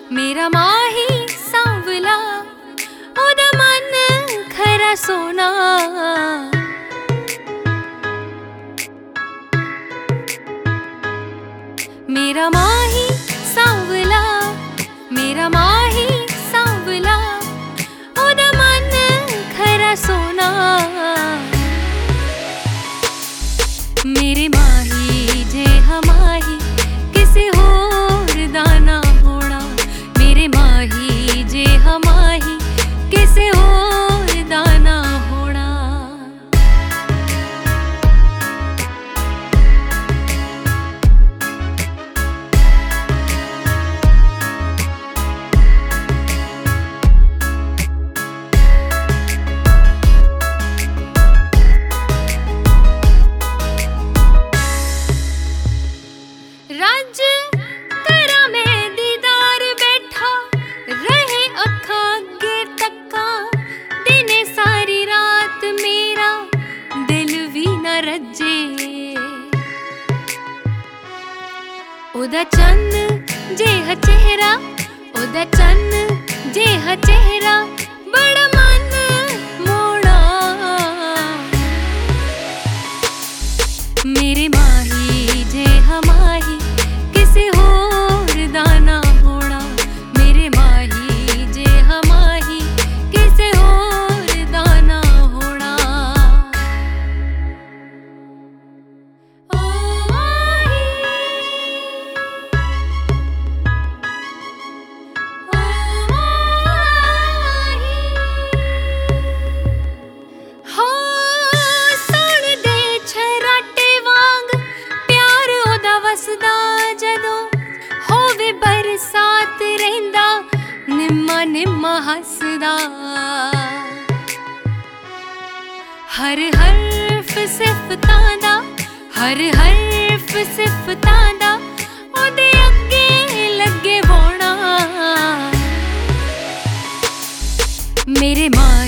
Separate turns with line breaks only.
मेरा माही सांवला ओदा मन खरा सोना। मेरा माही सांवला, मेरा माही सांवला ओदा मन खरा सोना। मेरे माही जे हमाही किसे होर दाना होना। मेरे माही जे हमाही किसे होर दाना होना। रज करा मैं दीदार बैठा रहे अखा अगे तक्का। दिने सारी रात मेरा दिल भी न रजे। ओदा चन्न जेहा चेहरा, ओदा चन्न जेहा चेहरा बड़ा मन मोड़ा। मेरे माही जे हमाही किसे होर दाना होना। मेरे माही जे हमाही किसे होर दाना होना। ओ माही, ओ माही हो सुन दे छराटे वांग प्यार ओदा वसदा। जदों होवे बरसात रहिंदा निम्मा निम्मा हसदा। हर हर्फ सिफतां दा, हर हर्फ सिफतां दा ओदे अगे लगे बोना। मेरे मां